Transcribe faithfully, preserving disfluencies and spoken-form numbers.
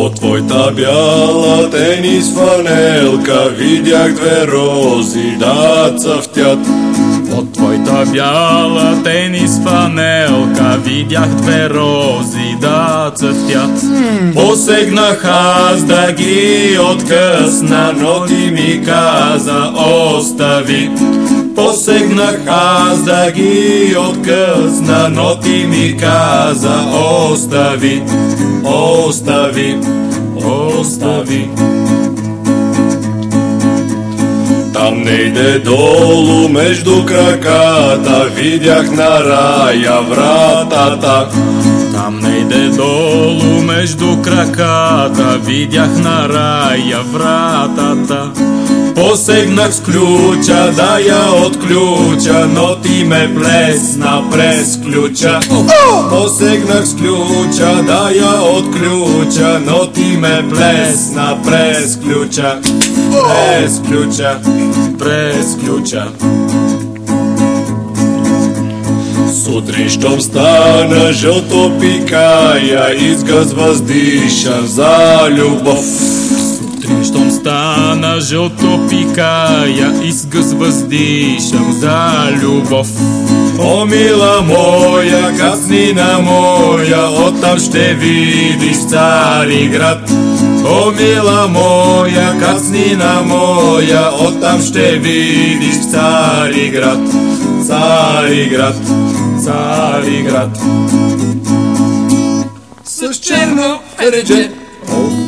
От твоята бяла тенис фанелка видях две рози да цъфтят. От твоята бяла тенис фанелка видях две рози да цъфтят. Посегнах аз да ги откъсна, но ти ми каза остави. Посегнах аз да ги откъсна, но ти ми каза остави, остави, остави. Там нейде долу между краката, видях на рая вратата. Там нейде долу между краката, видях на рая вратата. Посегнах с ключа да я отключа, но ти ме плесна през ключа. Посегнах с ключа да я отключа, но ти ме плесна през ключа. През ключа, през ключа. Сутрин щом стана жълто пикая, изгъз въздишам за любов. Сутрин щом стана жълто пикая, изгъз въздишам за любов. О, мила моя, каснина моя, оттам ще видиш Цариград. О, мила моя, каснина моя, оттам ще видиш Цариград. Цариград, Цариград. С черно фередже.